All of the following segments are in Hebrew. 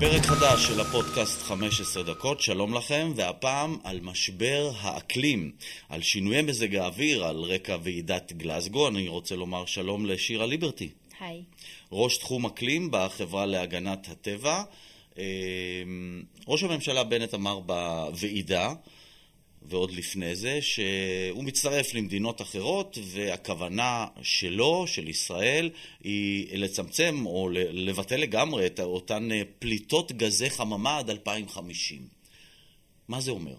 פרק חדש של הפודקאסט 15 דקות, שלום לכם, והפעם על משבר האקלים, על שינויי מזג האוויר, על רקע ועידת גלזגו. אני רוצה לומר שלום לשירה ליברטי. היי. ראש תחום אקלים בחברה להגנת הטבע. ראש הממשלה בנט אמר בוועידה, ועוד לפני זה, שהוא מצטרף למדינות אחרות, והכוונה שלו, של ישראל, היא לצמצם או לבטל לגמרי את אותן פליטות גזי חממה עד 2050. מה זה אומר?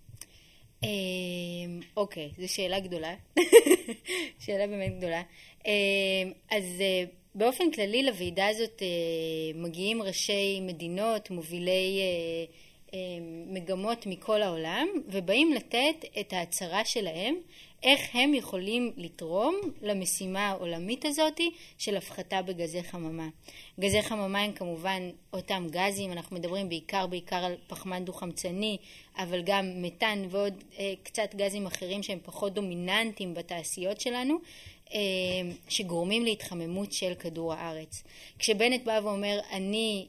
אוקיי, זו שאלה גדולה. שאלה באמת גדולה. אז באופן כללי לוועידה הזאת מגיעים ראשי מדינות, מובילי מגמות מכל העולם, ובאים לתת את ההצהרה שלהם, איך הם יכולים לתרום למשימה העולמית הזאת של הפחתה בגזי חממה. גזי חממה הם כמובן אותם גזים, אנחנו מדברים בעיקר על פחמן דו-חמצני, אבל גם מתאן ועוד קצת גזים אחרים שהם פחות דומיננטיים בתעשיות שלנו, שגורמים להתחממות של כדור הארץ. כשבנט בא ואומר, אני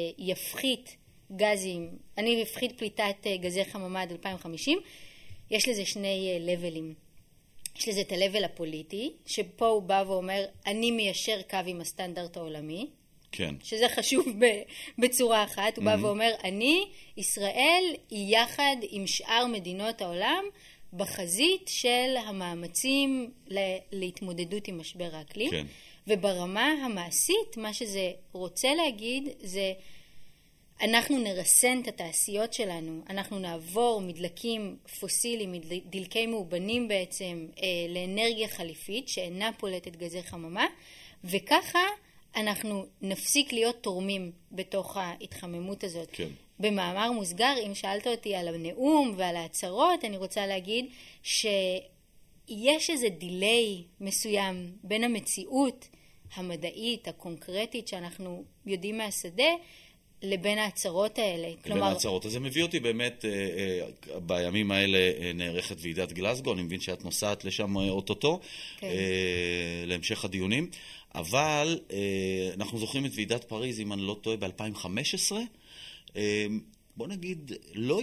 אפחית פליטת גזי חממה עד 2050, יש לזה שני לבלים. יש לזה את הלבל הפוליטי, שפה הוא בא ואומר, אני מיישר קו עם הסטנדרט העולמי, כן. שזה חשוב בצורה אחת. הוא בא ואומר, ישראל היא יחד עם שאר מדינות העולם, בחזית של המאמצים להתמודדות עם משבר האקלים. כן. וברמה המעשית, מה שזה רוצה להגיד זה, אנחנו נרסן את התעשיות שלנו, אנחנו נעבור מדלקים פוסיליים, מדלקי מאובנים בעצם, לאנרגיה חליפית שאינה פולטת גזי חממה, וככה אנחנו נפסיק להיות תורמים בתוך ההתחממות הזאת. כן. במאמר מוסגר, אם שאלת אותי על הנאום ועל ההצהרות, אני רוצה להגיד שיש איזה דיליי מסוים בין המציאות המדעית, הקונקרטית שאנחנו יודעים מהשדה, לבין ההצהרות האלה. לבין ההצהרות. אז זה מביא אותי באמת, בימים האלה נערכת ועידת גלזגו, אני מבין שאת נוסעת לשם אוטוטו, להמשך הדיונים, אבל אנחנו זוכרים את ועידת פריז, אם אני לא טועה, ב-2015, בוא נגיד, לא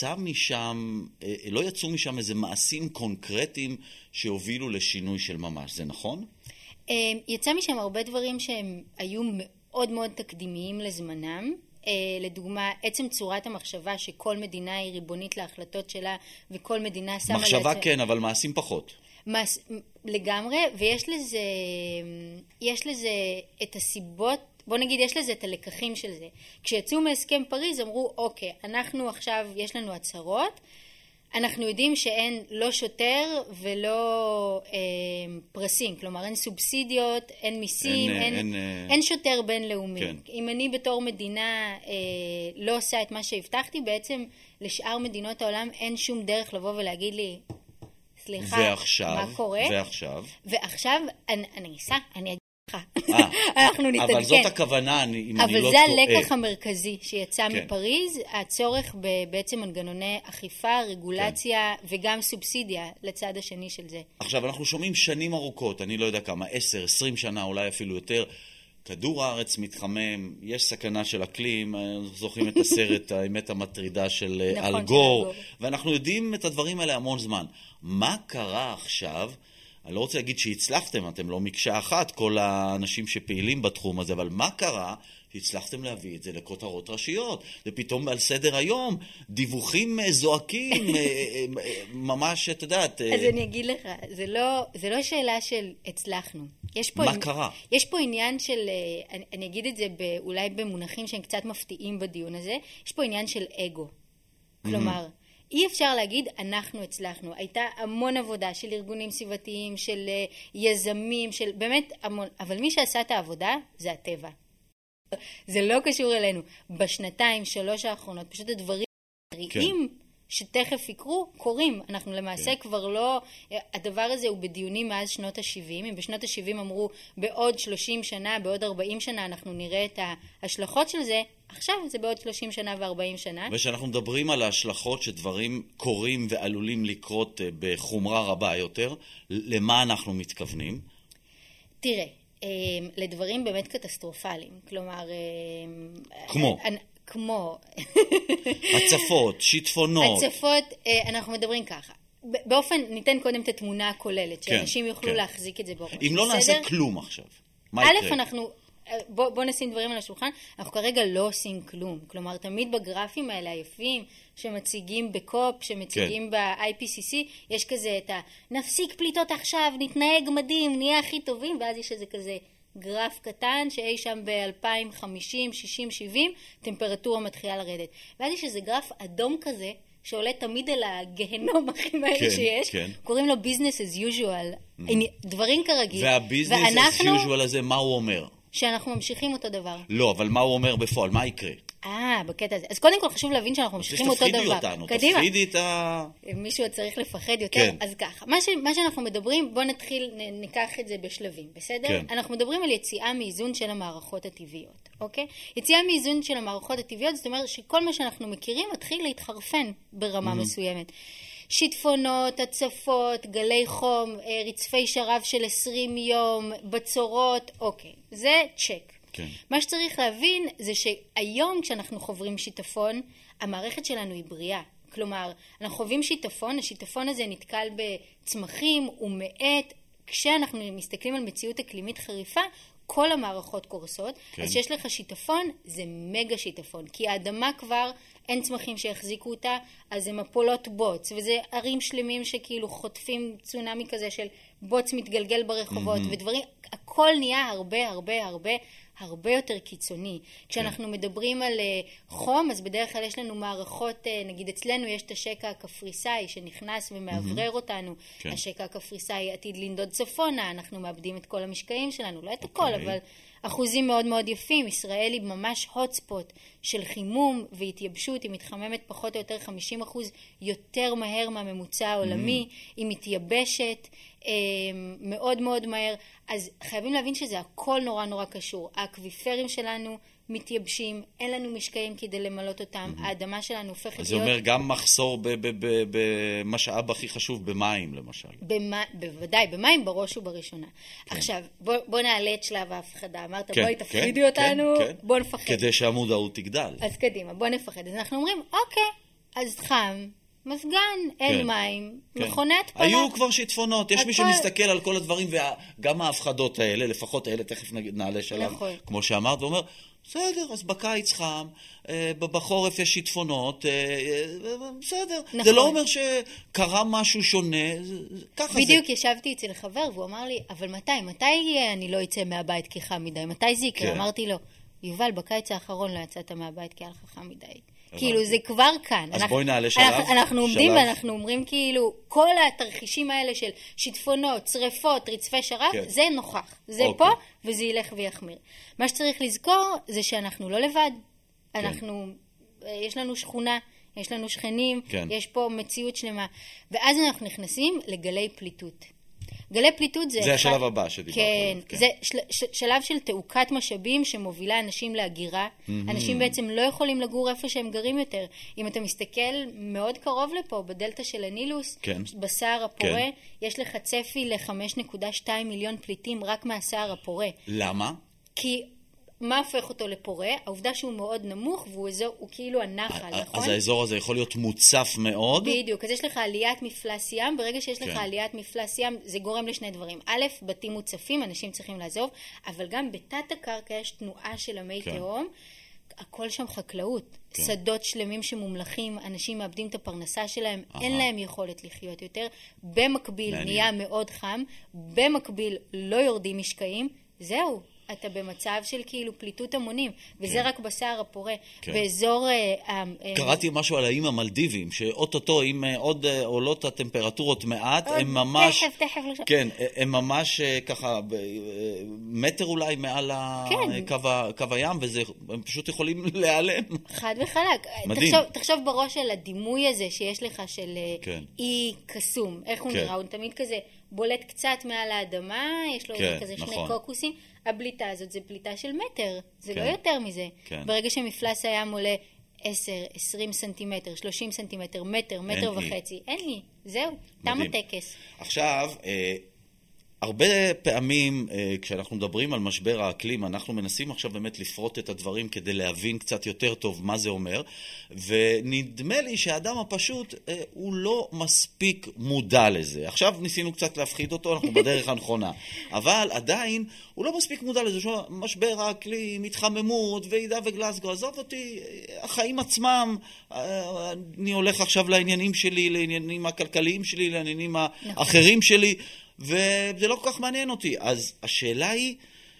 יצאו משם איזה מעשים קונקרטיים שהובילו לשינוי של ממש, זה נכון? יצא משם הרבה דברים שהם היו מאוד מאוד תקדימיים לזמנם. לדוגמה, עצם צורת המחשבה שכל מדינה היא ריבונית להחלטות שלה, וכל מדינה שמה מחשבה כן, אבל מעשים פחות. לגמרי, ויש לזה את הסיבות, בוא נגיד, יש לזה את הלקחים של זה. כשיצאו מהסכם פריז, אמרו, אוקיי, אנחנו עכשיו, יש לנו הצהרות, אנחנו יודעים שאין לא שוטר ולא פרסים, כלומר אין סובסידיות, אין מיסים, אין שוטר בינלאומי. כן. אם אני בתור מדינה לא עושה את מה שהבטחתי, בעצם לשאר מדינות העולם אין שום דרך לבוא ולהגיד לי, סליחה, מה קורה? ועכשיו אני אסע, אני אגיד לך. אנחנו נתעדכן. אבל זאת הכוונה, אם אני לא טועה. אבל זה הלקח המרכזי שיצא מפריז, הצורך בעצם מנגנוני אכיפה, רגולציה וגם סובסידיה לצד השני של זה. עכשיו, אנחנו שומעים שנים ארוכות, אני לא יודע כמה, 10, 20 שנה, אולי אפילו יותר, כדור הארץ מתחמם, יש סכנה של אקלים, זוכרים את הסרט האמת המטרידה של אל גור, ואנחנו יודעים את הדברים האלה המון זמן. מה קרה עכשיו? אני לא רוצה להגיד שהצלחתם, אתם לא מקשה אחת, כל האנשים שפעילים בתחום הזה, אבל מה קרה שהצלחתם להביא את זה לכותרות ראשיות? זה פתאום על סדר היום, דיווחים זועקים, ממש, את יודעת. אז אני אגיד לך, זה לא שאלה של הצלחנו. מה קרה? יש פה עניין של, אני אגיד את זה אולי במונחים שהם קצת מפתיעים בדיון הזה, יש פה עניין של אגו. כלומר, אי אפשר להגיד, אנחנו הצלחנו. הייתה המון עבודה של ארגונים סביבתיים, של יזמים, של באמת המון, אבל מי שעשה את העבודה זה הטבע. זה לא קשור אלינו. בשנתיים, 3 האחרונות, פשוט הדברים הרעים שתכף יקרו, קורים. אנחנו למעשה כבר לא, הדבר הזה הוא בדיונים מאז שנות ה-70. אם בשנות ה-70 אמרו, בעוד 30 שנה, בעוד 40 שנה, אנחנו נראה את ההשלכות של זה, עכשיו זה בעוד 30 שנה ו-40 שנה. ושאנחנו מדברים על ההשלכות שדברים קורים ועלולים לקרות בחומרה רבה יותר, למה אנחנו מתכוונים? תראה, לדברים באמת קטסטרופליים. כלומר, כמו? כמו... הצפות, שיטפונות. הצפות, אנחנו מדברים ככה. ניתן קודם את התמונה הכוללת, שאנשים יוכלו להחזיק את זה בראש. אם לא נעשה כלום עכשיו, מה יקרה? א', אנחנו... בוא נשים דברים על השולחן, אנחנו כרגע לא עושים כלום. כלומר, תמיד בגרפים האלה היפים, שמציגים בקופ, שמציגים ב-IPCC, יש כזה את נפסיק פליטות עכשיו, נתנהג מדהים, נהיה הכי טובים, ואז יש איזה כזה גרף קטן, שאי שם ב-2050, 60, 70, טמפרטורה מתחילה לרדת. ואז יש איזה גרף אדום כזה, שעולה תמיד אל הגהנום הכי מהר שיש, קוראים לו business as usual, דברים כרגיל. וה-business as usual הזה, מה הוא אומר? שאנחנו ממשיכים אותו דבר. לא, אבל מה הוא אומר בפועל? מה יקרה? בקטע הזה. אז קודם כל חשוב להבין שאנחנו ממשיכים אותו דבר. תפחידי אותנו, תפחידי את ה... מישהו צריך לפחד יותר, כן. אז ככה. מה שאנחנו מדברים, בוא נתחיל, ניקח את זה בשלבים, בסדר? כן. אנחנו מדברים על יציאה מאיזון של המערכות הטבעיות, אוקיי? יציאה מאיזון של המערכות הטבעיות, זאת אומרת שכל מה שאנחנו מכירים מתחיל להתחרפן ברמה מסוימת. שיטפונות, הצפות, גלי חום, רצפי שרב של 20 יום, בצורות, אוקיי. זה צ'ק. כן. מה שצריך להבין זה שהיום כשאנחנו חוברים שיטפון, המערכת שלנו היא בריאה. כלומר, אנחנו חווים שיטפון, השיטפון הזה נתקל בצמחים ומעט. כשאנחנו מסתכלים על מציאות אקלימית חריפה, כל המערכות קורסות. כן. אז שיש לך שיטפון, זה מגה שיטפון. כי האדמה כבר אין צמחים שיחזיקו אותה, אז זה מפולות בוץ. וזה ערים שלמים שכאילו חוטפים צונמי כזה של בוץ מתגלגל ברחובות ודברים. הכל נהיה הרבה יותר קיצוני. כשאנחנו מדברים על חום, אז בדרך כלל יש לנו מערכות, נגיד אצלנו יש את השקע הקפריסאי שנכנס ומעברר אותנו. השקע הקפריסאי עתיד לנדוד צפונה, אנחנו מאבדים את כל המשקעים שלנו, לא את הכל, אבל אחוזים מאוד מאוד יפים. ישראל היא ממש הוטספוט של חימום והתייבשות, היא מתחממת פחות או יותר 50% יותר מהר מהממוצע העולמי, היא מתייבשת מאוד מאוד מהר, אז חייבים להבין שזה הכל נורא קשור. האקוויפרים שלנו מתייבשים, אין לנו משקעים כדי למלות אותם, האדמה שלנו הופכת להיות... אז זה אומר גם מחסור במשאב הכי חשוב, במים למשל. בוודאי, במים בראש ובראשונה. עכשיו, בוא נעלה את שלב ההפחדה. אמרת, בואי תפחידי אותנו, בוא נפחד. כדי שהמודעות תגדל. אז קדימה, בוא נפחד. אז אנחנו אומרים, אוקיי, אז חם, מזגן, אין מים, מכונת פלה. היו כבר שיטפונות, יש מי שמסתכל על כל הדברים, וגם ההפחדות האלה, לפחות האלה, תכף נעלה שלם, כמו שאמרת, ואומר, בסדר, אז בקיץ חם, בחורף יש שיטפונות, בסדר. זה לא אומר שקרה משהו שונה, ככה זה. בדיוק ישבתי אצל חבר, והוא אמר לי, אבל מתי אני לא אצא מהבית כי חם מדי? מתי זה יקרה? אמרתי לו, יובל, בקיץ האחרון לא יצאת מהבית כי היה לך חם מדי. כאילו זה כבר כאן. אז בואי נעלה שלב. אנחנו עומדים ואנחנו אומרים כאילו, כל התרחישים האלה של שיטפונות, שריפות, רצפי שרב, זה נוכח. זה פה וזה ילך ויחמיר. מה שצריך לזכור זה שאנחנו לא לבד. יש לנו שכונה, יש לנו שכנים, יש פה מציאות שלמה. ואז אנחנו נכנסים לגלי פליטות. גלי פליטות זה השלב הבא שדיברת. כן, זה שלב של תעוקת משאבים שמובילה אנשים להגירה. אנשים בעצם לא יכולים לגור איפה שהם גרים יותר. אם אתה מסתכל מאוד קרוב לפה, בדלטה של הנילוס, בסהר הפורה, יש לך צפי ל-5.2 מיליון פליטים רק מהסהר הפורה. למה? כי... מה הופך אותו לפורה? העובדה שהוא מאוד נמוך, והוא כאילו הנחל, נכון? אז האזור הזה יכול להיות מוצף מאוד? בדיוק, אז יש לך עליית מפלס ים, ברגע שיש לך עליית מפלס ים, זה גורם לשני דברים. א', בתים מוצפים, אנשים צריכים לעזוב, אבל גם בתת הקרקע יש תנועה של המי תהום, הכל שם חקלאות, שדות שלמים שמומלכים, אנשים מאבדים את הפרנסה שלהם, אין להם יכולת לחיות יותר, במקביל נהיה מאוד חם, במקביל לא יורדים משקעים, זהו. אתה במצב של כאילו פליטות המונים, וזה רק בסהר הפורה. באזור... קראתי משהו על האיים המלדיבים, שאוטוטו, אם עוד עולות הטמפרטורות מעט, הם ממש... תכף. כן, הם ממש ככה, מטר אולי מעל קו הים, והם פשוט יכולים להיעלם. חד וחלק. תחשוב בראש על הדימוי הזה שיש לך של אי קסום. איך הוא נראה? הוא תמיד כזה בולט קצת מעל האדמה, יש לו כזה שני קוקוסים. הבליטה הזאת זה בליטה של מטר, זה לא יותר מזה. ברגע שמפלס הים עולה 10, 20 סנטימטר, 30 סנטימטר, מטר וחצי, אין לי, זהו, תם הטקס. עכשיו, הרבה פעמים כשאנחנו מדברים על משבר האקלים, אנחנו מנסים עכשיו באמת לפרוט את הדברים כדי להבין קצת יותר טוב מה זה אומר, ונדמה לי שהאדם הפשוט הוא לא מספיק מודע לזה. עכשיו ניסינו קצת להפחיד אותו, אנחנו בדרך הנכונה, אבל עדיין הוא לא מספיק מודע לזה, משבר האקלים, התחממות, ועידה וגלסגו, עזוב אותי, החיים עצמם, אני הולך עכשיו לעניינים שלי, לעניינים הכלכליים שלי, לעניינים האחרים שלי, וזה לא כל כך מעניין אותי. אז השאלה היא,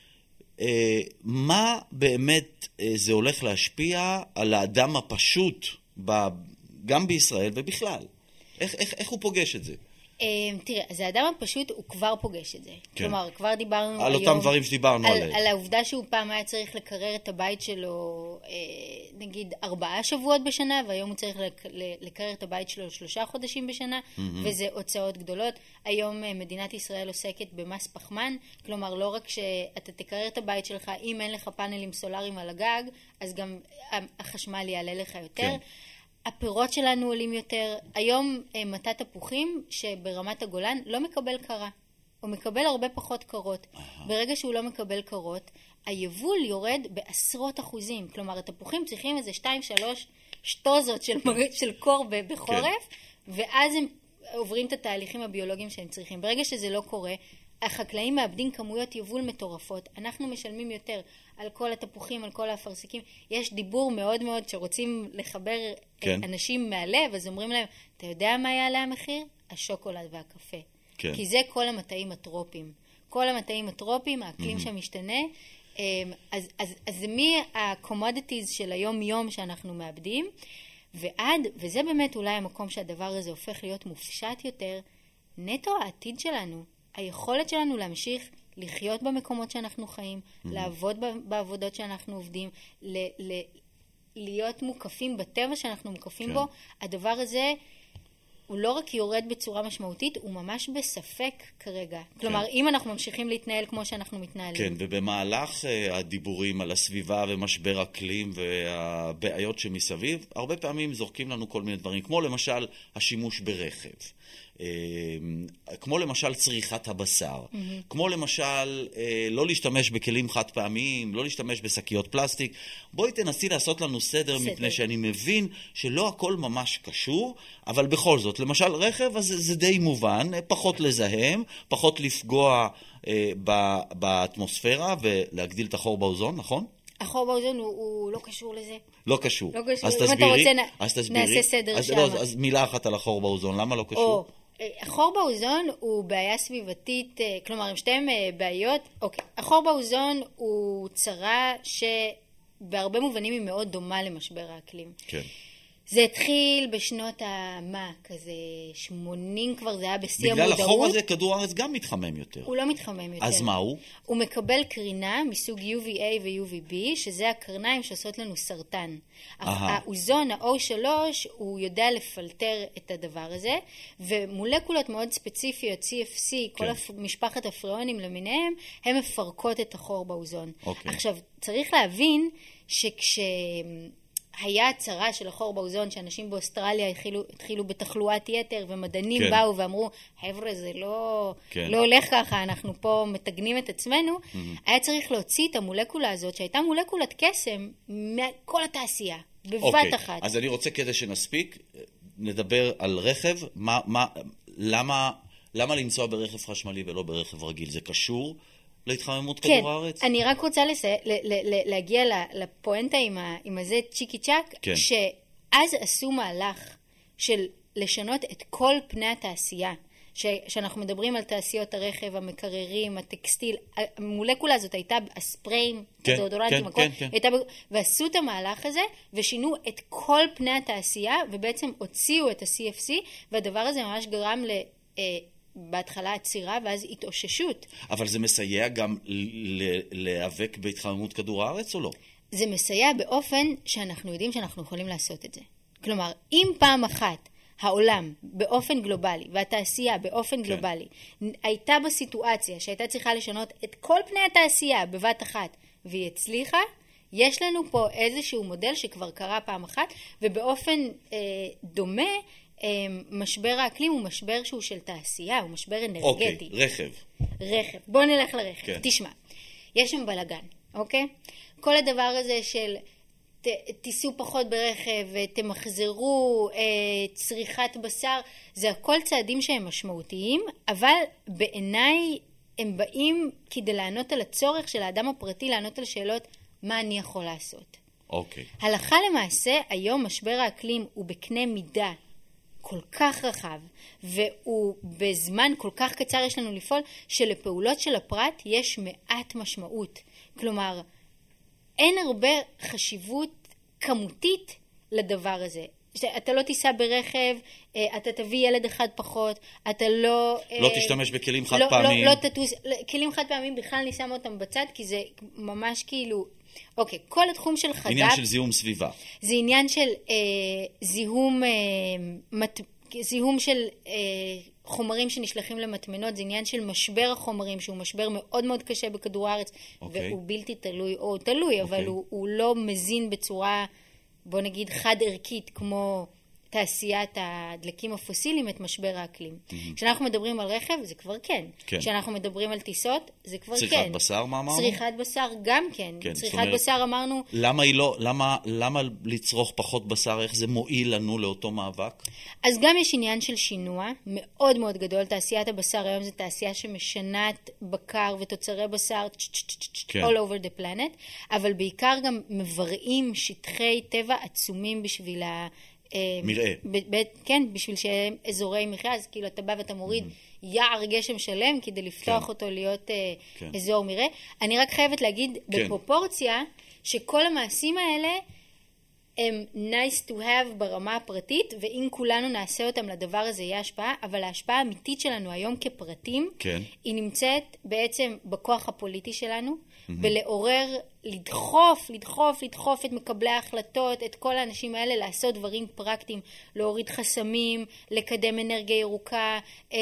מה באמת זה הולך להשפיע על האדם הפשוט, גם בישראל ובכלל? איך הוא פוגש את זה? תראה, אז האדם הפשוט הוא כבר פוגש את זה. כן. כלומר, כבר דיברנו על היום, אותם דברים שדיברנו עליהם. על העובדה שהוא פעם היה צריך לקרר את הבית שלו, נגיד 4 שבועות בשנה, והיום הוא צריך לקרר את הבית שלו 3 חודשים בשנה, וזה הוצאות גדולות. היום מדינת ישראל עוסקת במס פחמן, כלומר, לא רק שאתה תקרר את הבית שלך, אם אין לך פאנלים סולאריים על הגג, אז גם החשמל יעלה לך יותר. כן. הפירות שלנו עולים יותר. היום מטע תפוחים שברמת הגולן לא מקבל קרה. הוא מקבל הרבה פחות קרות. ברגע שהוא לא מקבל קרות, היבול יורד בעשרות אחוזים. כלומר, התפוחים צריכים איזה 2-3 שטוזות של קור בחורף, ואז הם עוברים את התהליכים הביולוגיים שהם צריכים. ברגע שזה לא קורה, החקלאים מאבדים כמויות יבול מטורפות. אנחנו משלמים יותר על כל התפוחים, על כל האפרסקים. יש דיבור מאוד מאוד שרוצים לחבר אנשים מהלב, אז אומרים להם, אתה יודע מה יעלה המחיר? השוקולד והקפה. כן. כי זה כל המטעים הטרופיים. כל המטעים הטרופיים, האקלים שמשתנה, אז זה מה-commodities של היום-יום שאנחנו מאבדים, וזה באמת אולי המקום שהדבר הזה הופך להיות מופשט יותר, נטו העתיד שלנו. היכולת שלנו להמשיך לחיות במקומות שאנחנו חיים, לעבוד בעבודות שאנחנו עובדים, להיות מוקפים בטבע שאנחנו מוקפים בו, הדבר הזה הוא לא רק יורד בצורה משמעותית, הוא ממש בספק כרגע. כלומר, אם אנחנו ממשיכים להתנהל כמו שאנחנו מתנהלים. כן, ובמהלך הדיבורים על הסביבה ומשבר אקלים והבעיות שמסביב, הרבה פעמים זורקים לנו כל מיני דברים, כמו למשל השימוש ברכב. כמו למשל צריכת הבשר, כמו למשל לא להשתמש בכלים חד פעמיים, לא להשתמש בשקיות פלסטיק. בואי תנסי לעשות לנו סדר, מפני שאני מבין שלא הכל ממש קשור, אבל בכל זאת, למשל רכב, אז זה די מובן, פחות לזהם, פחות לפגוע באטמוספירה ולהגדיל את החור באוזון, נכון? החור באוזון הוא לא קשור לזה. לא קשור. לא קשור. אז אם תסבירי. אתה רוצה נעשה סדר שם. אז מילה אחת על החור באוזון, למה לא קשור? החור באוזון הוא בעיה סביבתית, כלומר, עם שתיהם בעיות. אוקיי, החור באוזון הוא צרה שבהרבה מובנים היא מאוד דומה למשבר האקלים. כן. זה התחיל בשנות כזה 80 כבר, זה היה בשיא המודעות. בגלל החור הזה כדור הארץ גם מתחמם יותר. הוא לא מתחמם יותר. אז מה הוא? הוא מקבל קרינה מסוג UVA ו-UVB, שזה הקרניים שעושות לנו סרטן. האוזון, ה-O3, הוא יודע לפלטר את הדבר הזה, ומולקולות מאוד ספציפיות, CFC, כל משפחת הפריאונים למיניהם, הן מפרקות את החור באוזון. עכשיו, צריך להבין היה הצרה של החור באוזון, שאנשים באוסטרליה התחילו בתחלואת יתר, ומדענים באו ואמרו, חבר'ה, זה לא הולך ככה, אנחנו פה מתגנים את עצמנו. היה צריך להוציא את המולקולה הזאת, שהייתה מולקולת קסם, מכל התעשייה, בבת אחת. אז אני רוצה כדי שנספיק, נדבר על רכב. למה לנסוע ברכב חשמלי ולא ברכב רגיל? זה קשור להתחממות כדור הארץ? כן, אני רק רוצה להגיע לפואנטה עם הזה צ'יקי צ'ק, שאז עשו מהלך של לשנות את כל פני התעשייה, שאנחנו מדברים על תעשיות הרכב, המקררים, הטקסטיל, המולקולה הזאת הייתה הספריים, הדאודורנטים, ועשו את המהלך הזה, ושינו את כל פני התעשייה, ובעצם הוציאו את ה-CFC, והדבר הזה ממש גרם בהתחלה עצירה ואז התאוששות. אבל זה מסייע גם להיאבק בהתחממות כדור הארץ או לא? זה מסייע באופן שאנחנו יודעים שאנחנו יכולים לעשות את זה. כלומר, אם פעם אחת העולם באופן גלובלי והתעשייה באופן גלובלי הייתה בסיטואציה שהייתה צריכה לשנות את כל פני התעשייה בבת אחת והיא הצליחה, יש לנו פה איזשהו מודל שכבר קרה פעם אחת, ובאופן דומה משבר האקלים הוא משבר שהוא של תעשייה, הוא משבר אנרגטי. אוקיי, רכב. רכב. בוא נלך לרכב. כן. תשמע, יש שם בלגן, אוקיי? כל הדבר הזה של תיסעו פחות ברכב, תמחזרו, צריכת בשר, זה הכל צעדים שהם משמעותיים, אבל בעיניי הם באים כדי לענות על הצורך של האדם הפרטי, לענות על שאלות מה אני יכול לעשות. אוקיי. הלכה למעשה, היום משבר האקלים הוא בקנה מידה כל כך רחב, והוא בזמן כל כך קצר יש לנו לפעול, שלפעולות של הפרט יש מעט משמעות. כלומר, אין הרבה חשיבות כמותית לדבר הזה. אתה לא תיסע ברכב, אתה תביא ילד אחד פחות, אתה לא... לא תשתמש בכלים חד פעמים. לא תטוס, כלים חד פעמים בכלל אני שמה אותם בצד, כי זה ממש כאילו... אוקיי, כל התחום של חד"פ... עניין של זיהום סביבה. זה עניין של זיהום של חומרים שנשלחים למטמנות, זה עניין של משבר החומרים, שהוא משבר מאוד מאוד קשה בכדור הארץ, והוא בלתי תלוי, או תלוי, אבל הוא לא מזין בצורה, בוא נגיד, חד ערכית, כמו תעשיית הדלקים הפוסיליים, את משבר האקלים. כשאנחנו מדברים על רכב, זה כבר כן. כשאנחנו מדברים על טיסות, זה כבר כן. צריכת בשר, מה אמרנו? צריכת בשר גם כן. צריכת בשר אמרנו... למה לצרוך פחות בשר? איך זה מועיל לנו לאותו מאבק? אז גם יש עניין של שינוע מאוד מאוד גדול. תעשיית הבשר היום זו תעשייה שמשנת בקר ותוצרי בשר all over the planet, אבל בעיקר גם מבראים שטחי טבע עצומים בשביל מראה. כן, בשביל שהם אזורי מחיה, אז כאילו אתה בא ואתה מוריד יער גשם שלם כדי לפתוח אותו להיות אזור מרעה. אני רק חייבת להגיד בפרופורציה שכל המעשים האלה הם nice to have ברמה הפרטית, ואם כולנו נעשה אותם לדבר הזה יהיה השפעה, אבל ההשפעה האמיתית שלנו היום כפרטים, היא נמצאת בעצם בכוח הפוליטי שלנו, בלעורר, לדחוף את מקבלי ההחלטות, את כל האנשים האלה, לעשות דברים פרקטיים, להוריד חסמים, לקדם אנרגיה ירוקה,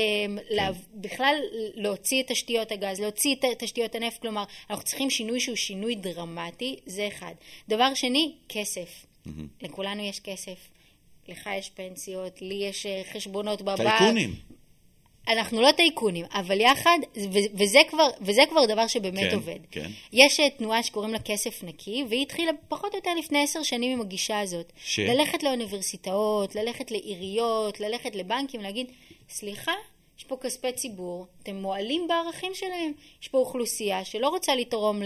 בכלל להוציא את תשתיות הגז, להוציא את תשתיות הנפט, כלומר, אנחנו צריכים שינוי שהוא שינוי דרמטי, זה אחד. דבר שני, כסף. לכולנו יש כסף, לך יש פנסיות, לי יש חשבונות בבנק. טייקונים. אנחנו לא טייקונים, אבל יחד, וזה כבר דבר שבאמת עובד. יש תנועה שקוראים לה כסף נקי, והיא התחילה פחות או יותר לפני 10 שנים עם הגישה הזאת. ללכת לאוניברסיטאות, ללכת לעיריות, ללכת לבנקים, להגיד, סליחה, יש פה כספי ציבור, אתם מועלים בערכים שלהם, יש פה אוכלוסייה שלא רוצה לתרום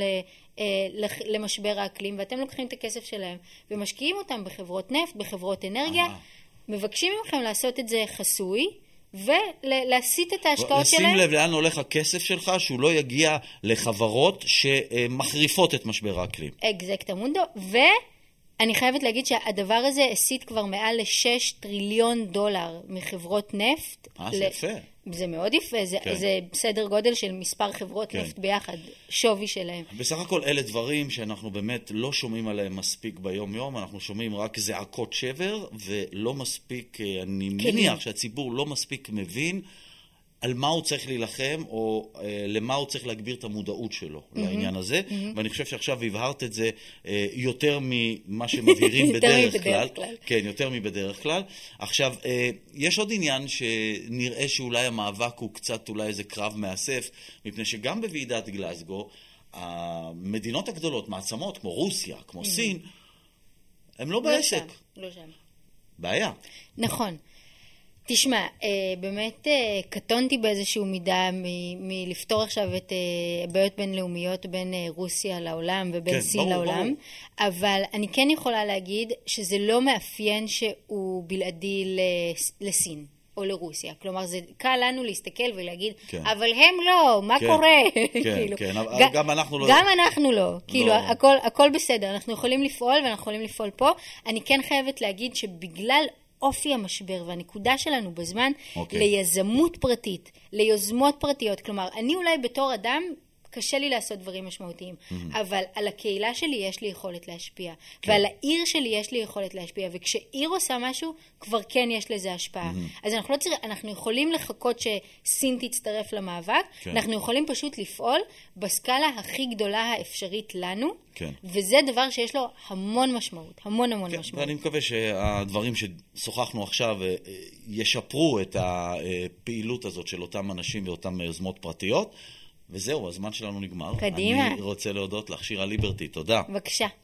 למשבר האקלים, ואתם לוקחים את הכסף שלהם ומשקיעים אותם בחברות נפט, בחברות אנרגיה, מבקשים מכם לעשות את זה חסוי, ולהסיט את ההשקעות שלהם. לשים לב לאן הולך הכסף שלך, שהוא לא יגיע לחברות שמחריפות את משבר האקלים. אקזקטמונדו, ואני חייבת להגיד שהדבר הזה הסיט כבר מעל $6 טריליון מחברות נפט. זה יפה. זה מאוד יפה, זה סדר גודל של מספר חברות נפט ביחד, שווי שלהם. בסך הכל אלה דברים שאנחנו באמת לא שומעים עליהם מספיק ביום יום, אנחנו שומעים רק זעקות שבר, ולא מספיק, אני מניח שהציבור לא מספיק מבין על מה הוא צריך להילחם, או למה הוא צריך להגביר את המודעות שלו לעניין הזה, ואני חושב שעכשיו הבהרת את זה יותר ממה שמבהירים בדרך כלל. כן, יותר מבדרך כלל. עכשיו, יש עוד עניין שנראה שאולי המאבק הוא קצת אולי איזה קרב מאסף, מפני שגם בוועידת גלזגו, המדינות הגדולות, מעצמות כמו רוסיה, כמו סין, הם לא בעסק. לא שם. בעיה. נכון. תשמע, באמת קטונתי באיזשהו מידה מלפתור עכשיו את בעיות בינלאומיות בין רוסיה לעולם ובין סין לעולם, אבל אני כן יכולה להגיד שזה לא מאפיין שהוא בלעדי לסין או לרוסיה. כלומר, זה קל לנו להסתכל ולהגיד, אבל הם לא, מה קורה? גם אנחנו לא. גם אנחנו לא. כאילו, הכל בסדר. אנחנו יכולים לפעול ואנחנו יכולים לפעול פה. אני כן חייבת להגיד שבגלל אופי המשבר והנקודה שלנו בזמן ליזמות פרטית, ליוזמות פרטיות. כלומר, אני אולי בתור אדם קשה לי לעשות דברים משמעותיים, אבל על הקהילה שלי יש לי יכולת להשפיע, ועל העיר שלי יש לי יכולת להשפיע, וכשעיר עושה משהו, כבר כן יש לזה השפעה. אז אנחנו יכולים לחכות שסין תצטרף למאבק, אנחנו יכולים פשוט לפעול בסקאלה הכי גדולה האפשרית לנו, וזה דבר שיש לו המון משמעות, המון משמעות. ואני מקווה שהדברים ששוחחנו עכשיו ישפרו את הפעילות הזאת של אותם אנשים ואותם יוזמות פרטיות, וזהו, הזמן שלנו נגמר. קדימה. אני רוצה להודות לך, שירה ליברטי, תודה. בבקשה.